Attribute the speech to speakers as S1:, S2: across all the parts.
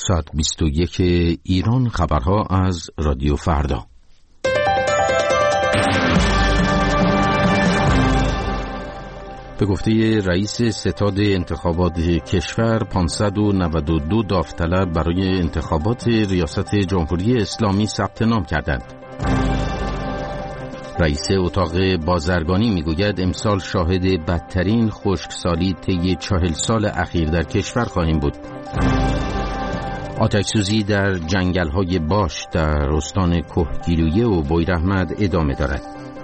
S1: ساعت 21 ایران. خبرها از رادیو فردا. به گفته رئیس ستاد انتخابات کشور 592 داوطلب برای انتخابات ریاست جمهوری اسلامی ثبت نام کردند. رئیس اتاق بازرگانی میگوید امسال شاهد بدترین خشکسالی طی 40 سال اخیر در کشور خواهیم بود. آتش‌سوزی در جنگل‌های باش در استان کهگیلویه و بویراحمد ادامه دارد.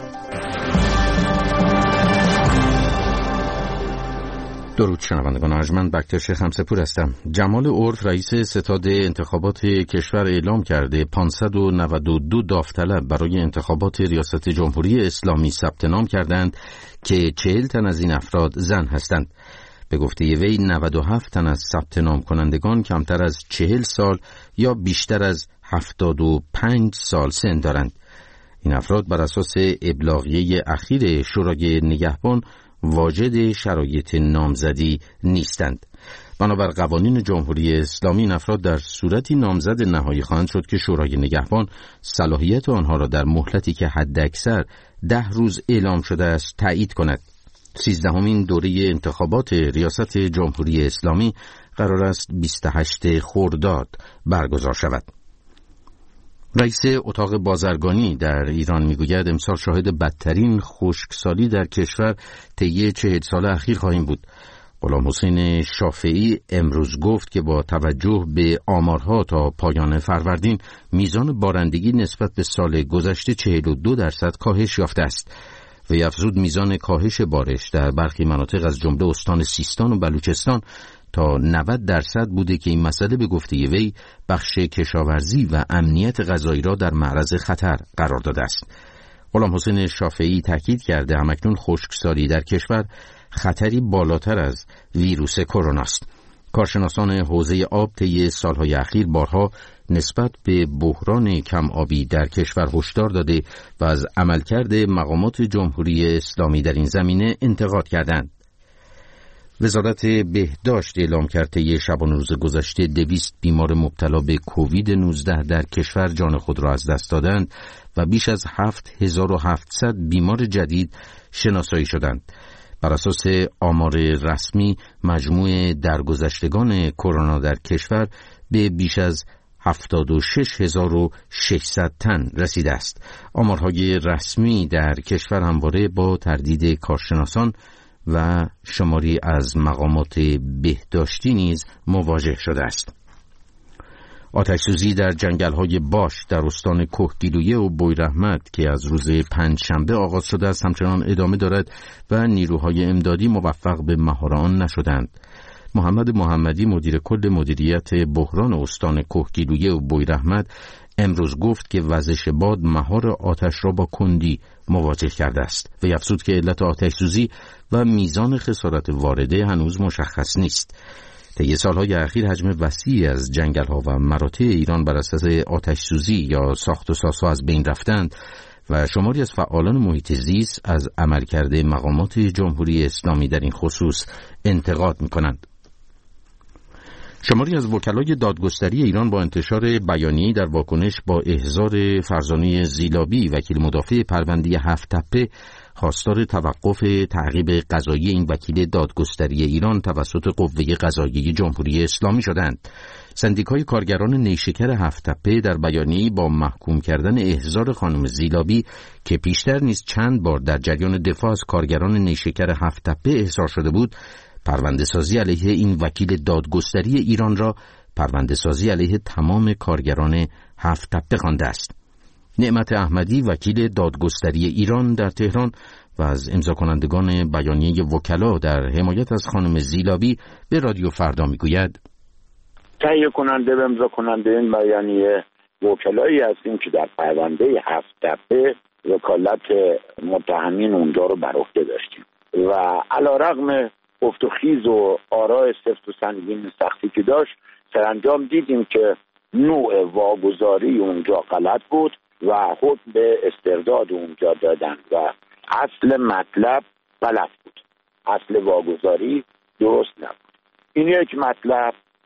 S1: درود شنوندگان ارجمند، بکتاش خمسه‌پور هستم. جمال عرف رئیس ستاد انتخابات کشور اعلام کرده 592 داوطلب برای انتخابات ریاست جمهوری اسلامی ثبت نام کردند که 40 تن از این افراد زن هستند. به گفته وی 97 تن از ثبت نام کنندگان کمتر از 40 سال یا بیشتر از 75 سال سن دارند. این افراد بر اساس ابلاغیه اخیر شورای نگهبان واجد شرایط نامزدی نیستند. بنابر قوانین جمهوری اسلامی این افراد در صورتی نامزد نهایی خواهند شد که شورای نگهبان صلاحیت آنها را در مهلتی که حداکثر 10 روز اعلام شده است تایید کند. 13مین دوره انتخابات ریاست جمهوری اسلامی قرار است 28 خرداد برگزار شود. رئیس اتاق بازرگانی در ایران میگوید امسال شاهد بدترین خشکسالی در کشور طی 40 سال اخیر خواهیم بود. غلام حسین شافعی امروز گفت که با توجه به آمارها تا پایان فروردین میزان بارندگی نسبت به سال گذشته 42% کاهش یافته است. وی افزود میزان کاهش بارش در برخی مناطق از جمله استان سیستان و بلوچستان تا 90% بوده که این مسئله به گفته وی بخش کشاورزی و امنیت غذایی را در معرض خطر قرار داده است. غلام حسین شافعی تاکید کرده همکنون خشکسالی در کشور خطری بالاتر از ویروس کرونا است. کارشناسان حوزه آب طی سالهای اخیر بارها نسبت به بحران کم آبی در کشور هشدار داده و از عملکرد مقامات جمهوری اسلامی در این زمینه انتقاد کردند. وزارت بهداشت اعلام کرد طی شبانه روز گذشته 200 بیمار مبتلا به کووید 19 در کشور جان خود را از دست دادند و بیش از 7700 بیمار جدید شناسایی شدند. بر اساس آمار رسمی مجموع درگذشتگان کرونا در کشور به بیش از 76600 تن رسیده است. آمارهای رسمی در کشور همواره با تردید کارشناسان و شماری از مقامات بهداشتی نیز مواجه شده است. آتش‌سوزی در جنگل‌های باش در استان کهگیلویه و بویراحمد که از روز پنجشنبه آغاز شده است همچنان ادامه دارد و نیروهای امدادی موفق به مهار آن نشدند. محمد محمدی مدیر کل مدیریت بحران استان کهگیلویه و بویراحمد امروز گفت که وزش باد مهار آتش را با کندی مواجه کرده است و افزود که علت آتش‌سوزی و میزان خسارت وارده هنوز مشخص نیست. طی سالهای اخیر حجم وسیعی از جنگل‌ها و مراتع ایران بر اساس آتش‌سوزی یا ساخت و سازها از بین رفتند و شماری از فعالان محیط زیست از عملکرد مقامات جمهوری اسلامی در این خصوص انتقاد می‌کنند. شماری از وکلای دادگستری ایران با انتشار بیانیه‌ای در واکنش با احضار فرزانه زیلابی وکیل مدافع پرونده 7 تپه خواستار توقف تعقیب قضایی این وکیل دادگستری ایران توسط قوه قضاییه جمهوری اسلامی شدند. سندیکای کارگران نیشکر 7 تپه در بیانیه‌ای با محکوم کردن احضار خانم زیلابی که پیشتر نیز چند بار در جریان دفاع از کارگران نیشکر 7 تپه احضار شده بود، پرونده سازی علیه این وکیل دادگستری ایران را پرونده سازی علیه تمام کارگران 7 تپه خوانده است. نعمت احمدی وکیل دادگستری ایران در تهران و از امضا کنندگان بیانیه وکلا در حمایت از خانم زیلابی به رادیو فردا میگوید
S2: تهیه کننده و امضا کننده این بیانیه وکلایی هستیم که در پرونده 7 تپه وکالت متهمین اونجا رو بر عهده داشتیم و علیرغم گفت و خیز و آراء سفت و سنگین سختی که داشت سرانجام دیدیم که نوع واگذاری اونجا غلط بود و خود به استرداد اونجا دادن و اصل مطلب غلط بود، اصل واگذاری درست نبود. این یک مطلب.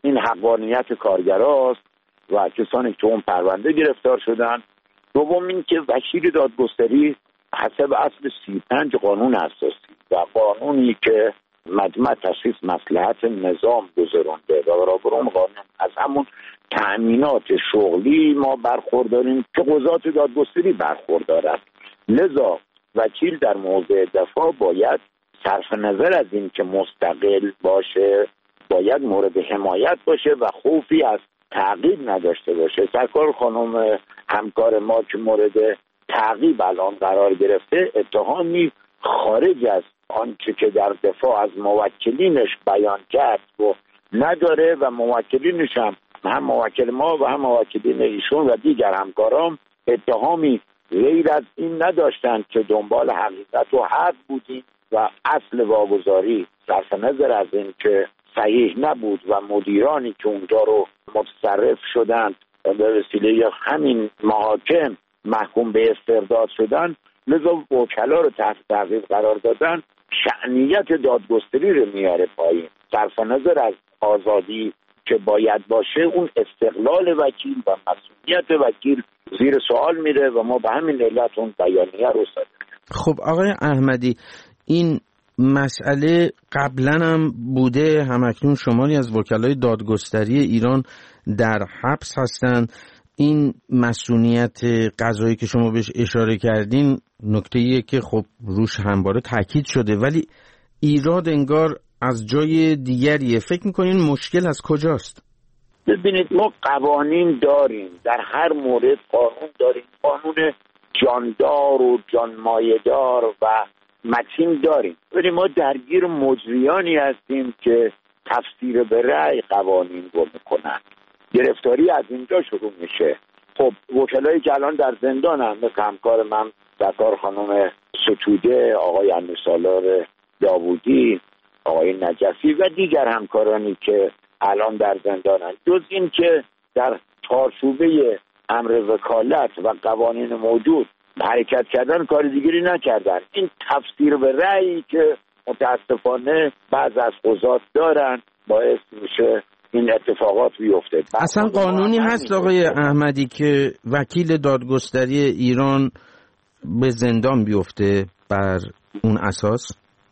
S2: این حقانیت کارگراست و کسانی که اون پرونده گرفتار شدن. دوم این که وکیل دادگستری حسب اصل 35 قانون اساسی و قانونی که مجمع تشخیص مصلحت نظام گذرونده و برابر اون قانون از همون تأمینات شغلی ما برخورداریم که قضات دادگستری برخوردارند. لذا وکیل در موضع دفاع باید صرف نظر از این که مستقل باشه، باید مورد حمایت باشه و خوفی از تعقیب نداشته باشه. سرکار خانم همکار ما که مورد تعقیب الان قرار گرفته، اتهامی خارج از آنچه که در دفاع از موکلینش بیان کرد و نداره و موکلینش هم موکل ما و هم موکلین ایشون و دیگر همکارام اتهامی غیر از این نداشتند که دنبال حقیقت و حق بودیم و اصل واگذاری صرف نظر از این که صحیح نبود و مدیرانی که اونجا رو متصرف شدند به وسیله همین محاکم محکوم به استرداد شدن، لذا وکلا رو تحت تعقیب قرار دادن، شأنیت دادگستری رو میاره پایین. صرف نظر از آزادی که باید باشه، اون استقلال وکیل و مسئولیت وکیل زیر سوال میره و ما به همین علت اون بیانیه رو صادر.
S1: خب آقای احمدی، این مسئله قبلا هم بوده، همکنون شماری از وکلای دادگستری ایران در حبس هستند. این مسئولیت قضایی که شما بهش اشاره کردین نکته‌ایه که خب روش همواره تاکید شده، ولی ایراد انگار از جای دیگریه. فکر میکنین مشکل از کجاست؟
S2: ببینید، ما قوانین داریم، در هر مورد قانون داریم، قانون جاندار و جانمایه‌دار و متین داریم، ولی ما درگیر مجریانی هستیم که تفسیر به رأی قوانین رو میکنن. گرفتاری از اینجا شروع میشه. خب وکلایی که الان در زندان هم مثل همکار من سرکار خانم ستوده، آقای امیرسالار داوودی، آقای نجفی و دیگر همکارانی که الان در زندان هم، جز این که در چارچوبه امر وکالت و قوانین موجود حرکت کردن، کار دیگری نکردن. این تفسیر به رأیی که متاسفانه بعض از قضات دارن باعث میشه این اتفاقات بیفته.
S1: اصلا قانونی هست آقای احمدی که وکیل دادگستری ایران به زندان بیفته بر اون اساس؟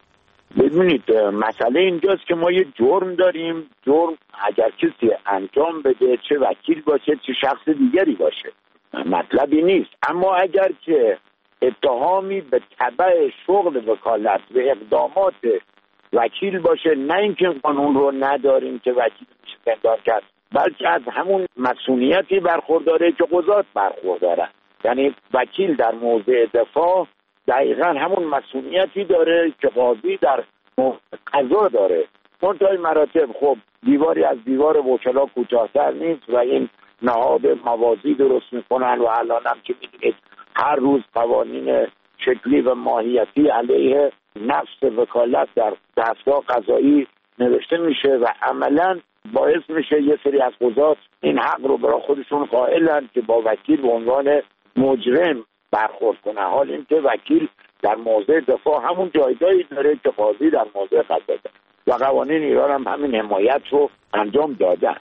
S2: ببینید، مسئله اینجاست که ما یه جرم داریم. جرم اگر کسی انجام بده، چه وکیل باشه چه شخص دیگری باشه، مطلبی نیست. اما اگر که اتهامی به تبع شغل وکالت و اقدامات وکیل باشه، نه اینکه قانون رو نداریم که وکیل میشه زندان کرد، بلکه از همون مسئولیتی برخورداره که قضات برخوردارن. یعنی وکیل در موضع دفاع دقیقاً همون مسئولیتی داره که قاضی در قضا داره. منتهای مراتب خب دیواری از دیوار وکلا کوتاه‌تر نیست و این نهاد موازی درست میکنن و الان هم که میدونید هر روز قوانین شکلی و ماهیتی علیه نفس وکالت در دستگاه قضایی نوشته میشه و عملاً باعث میشه یه سری از قضات این حق رو برای خودشون قائلن که با وکیل به عنوان مجرم برخورد کنه، حال این که وکیل در موضع دفاع همون جایگاهی داره که قاضی در موضع قضا داره و قوانین ایران هم همین حمایت رو انجام دادن.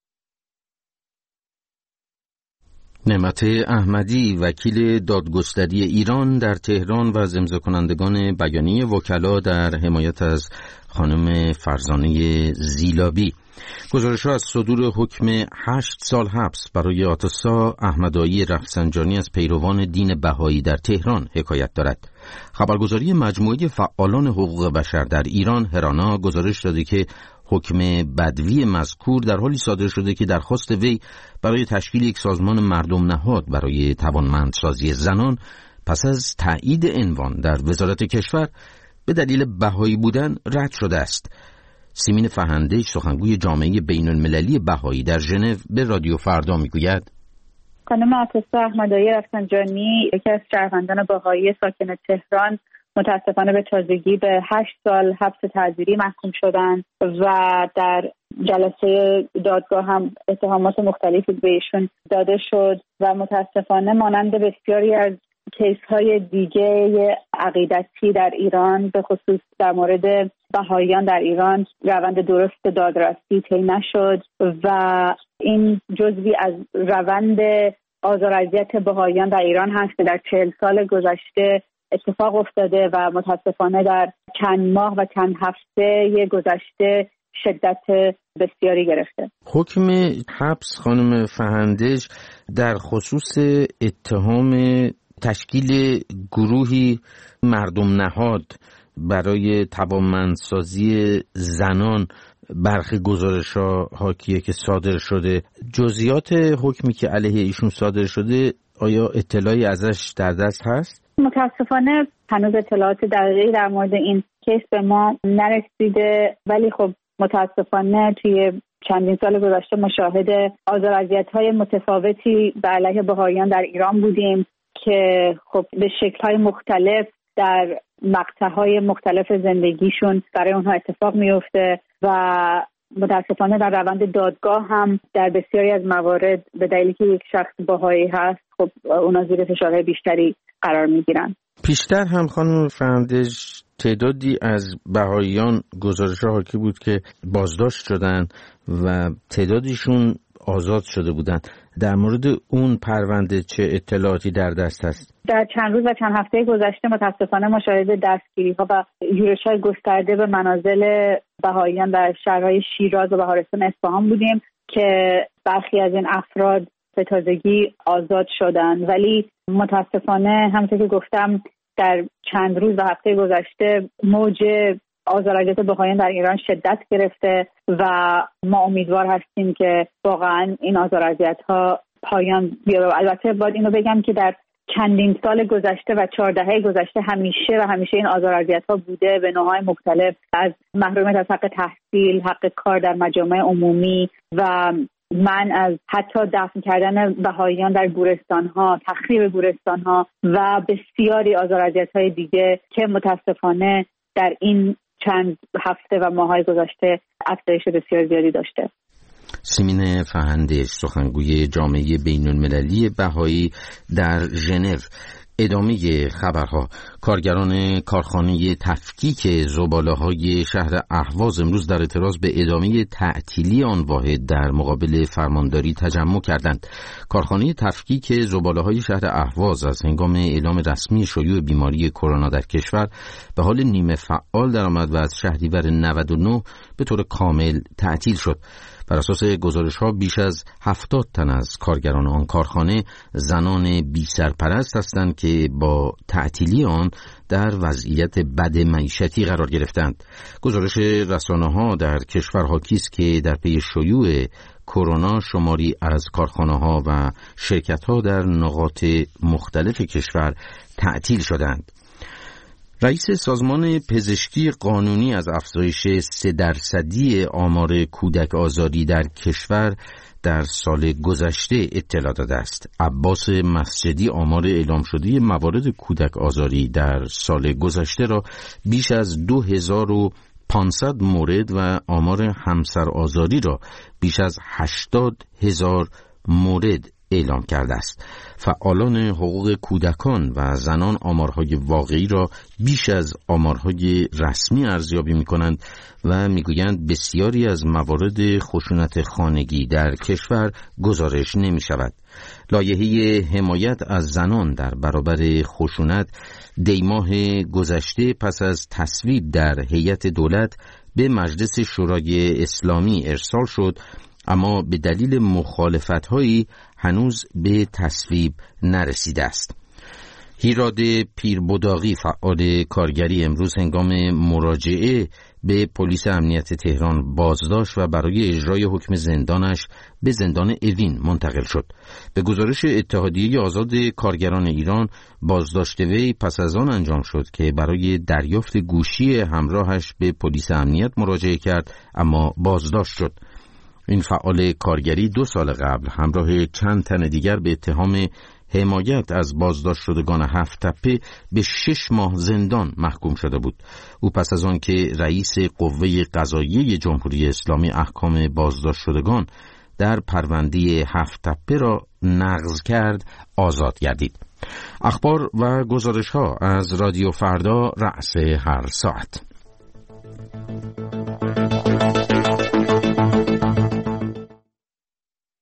S1: نعمت احمدی، وکیل دادگستری ایران در تهران و ضمن کنندگان بیانیه وکلا در حمایت از خانم فرزانه زیلابی. گزارش‌ها از صدور حکم 8 سال حبس برای آتسا احمدایی رفسنجانی از پیروان دین بهایی در تهران حکایت دارد. خبرگزاری مجموعه فعالان حقوق بشر در ایران هرانا گزارش داده که حکم بدوی مذکور در حالی صادر شده که درخواست وی برای تشکیل یک سازمان مردم نهاد برای توانمندسازی زنان پس از تایید عنوان در وزارت کشور به دلیل بهایی بودن رد شده است. سیمین فهنده‌ای، سخنگوی جامعه بین‌المللی بهایی در ژنو، به رادیو فردا میگوید
S3: خانم آتسا احمدایی رفسنجانی، یکی از شهروندان بهایی ساکن تهران، متاسفانه به تازگی به 8 سال حبس تعزیری محکوم شدند و در جلسه دادگاه هم اتهامات مختلفی به ایشون داده شد و متاسفانه مانند بسیاری از کیس های دیگه عقیدتی در ایران، به خصوص در مورد بهائیان در ایران روند درست دادرسی طی نشد و این جزئی از روند آزار و اذیت بهائیان در ایران هست که در 40 سال گذشته اتفاق افتاده و متاسفانه در چند ماه و چند هفته گذشته شدت بسیاری گرفته.
S1: حکم حبس خانم فهندش در خصوص اتهام تشکیل گروهی مردم نهاد برای توانمندسازی زنان برخی گزارش‌ها حاکیه که صادر شده. جزئیات حکمی که علیه ایشون صادر شده آیا اطلاعی ازش در دست هست؟
S3: متاسفانه هنوز اطلاعات دقیقی در مورد این کیس به ما نرسیده، ولی خب متاسفانه توی چندین سال گذشته مشاهد آزار و اذیت‌های متفاوتی به علیه بهائیان در ایران بودیم که خب به شکل‌های مختلف در مقطع‌های مختلف زندگیشون برای اونها اتفاق میفته و متاسفانه در روند دادگاه هم در بسیاری از موارد به دلیلی که یک شخص بهایی هست خب اونا زیر فشارهای بیشتری قرار میگیرن.
S1: پیشتر هم خانم فهندش تعدادی از بهائیان گزارش‌ها حاکی بود که بازداشت شدن و تعدادیشون آزاد شده بودن. در مورد اون پرونده چه اطلاعاتی در دست هست؟
S3: در چند روز و چند هفته گذشته متاسفانه مشاهده دستگیری‌ها و یورش‌های گسترده به منازل بهائیان در شهرهای شیراز و بهارستان اصفهان بودیم که برخی از این افراد به تازگی آزاد شدن، ولی متاسفانه همونطور که گفتم در چند روز و هفته گذشته موج آزار و اذیت بهائیان در ایران شدت گرفته و ما امیدوار هستیم که واقعا این آزار و اذیت‌ها پایان بیاره. البته باید اینو بگم که در چندین سال گذشته و 4 دهه گذشته همیشه این آزار و اذیت‌ها بوده به نوع‌های مختلف، از محرومیت از حق تحصیل، حق کار در مجامع عمومی و منع از حتی دفن کردن بهائیان در گورستان‌ها، تخریب گورستان‌ها و بسیاری آزار و اذیت‌های دیگه که متاسفانه در این چند هفته و ماه‌های گذشته افزایش بسیار زیادی داشته.
S1: سیمین فهندش، سخنگوی جامعه بین‌المللی بهایی در ژنو. ادامه خبرها. کارگران کارخانه تفکیک زباله‌های شهر اهواز امروز در اعتراض به ادامه تعطیلی آن واحد در مقابل فرمانداری تجمع کردند. کارخانه تفکیک زباله‌های شهر اهواز از هنگام اعلام رسمی شیوع بیماری کرونا در کشور به حال نیمه فعال درآمد و از شهریور 99 به طور کامل تعطیل شد. بر اساس گزارش‌ها بیش از 70 تن از کارگران آن کارخانه زنان بی سرپرست هستند که با تعطیلی آن در وضعیت بد معیشتی قرار گرفتند. گزارش رسانه‌ها در کشور حاکی است که در پی شیوع کرونا شماری از کارخانه‌ها و شرکت‌ها در نقاط مختلف کشور تعطیل شدند. رئیس سازمان پزشکی قانونی از افزایش 3% آمار کودک آزاری در کشور در سال گذشته اطلاع داده است. عباس مسجدی آمار اعلام شده موارد کودک آزاری در سال گذشته را بیش از 2500 مورد و آمار همسر آزاری را بیش از 80,000 مورد اعلام کرده است. فعالان حقوق کودکان و زنان آمارهای واقعی را بیش از آمارهای رسمی ارزیابی می‌کنند و می‌گویند بسیاری از موارد خشونت خانگی در کشور گزارش نمی‌شود. لایحه حمایت از زنان در برابر خشونت دیماه گذشته پس از تصویب در هیئت دولت به مجلس شورای اسلامی ارسال شد، اما به دلیل مخالفت‌هایی هنوز به تصویب نرسیده است. هیراد پیربداغی فعال کارگری امروز هنگام مراجعه به پلیس امنیت تهران بازداشت و برای اجرای حکم زندانش به زندان اوین منتقل شد. به گزارش اتحادیه آزاد کارگران ایران بازداشت وی پس از آن انجام شد که برای دریافت گوشی همراهش به پلیس امنیت مراجعه کرد، اما بازداشت شد. این فعال کارگری 2 سال قبل همراه چند تن دیگر به اتهام حمایت از بازداشت شدگان 7 تپه به 6 ماه زندان محکوم شده بود. او پس از آن که رئیس قوه قضاییه جمهوری اسلامی احکام بازداشت شدگان در پرونده 7 تپه را نقض کرد آزاد گردید. اخبار و گزارش‌ها از رادیو فردا رأس هر ساعت.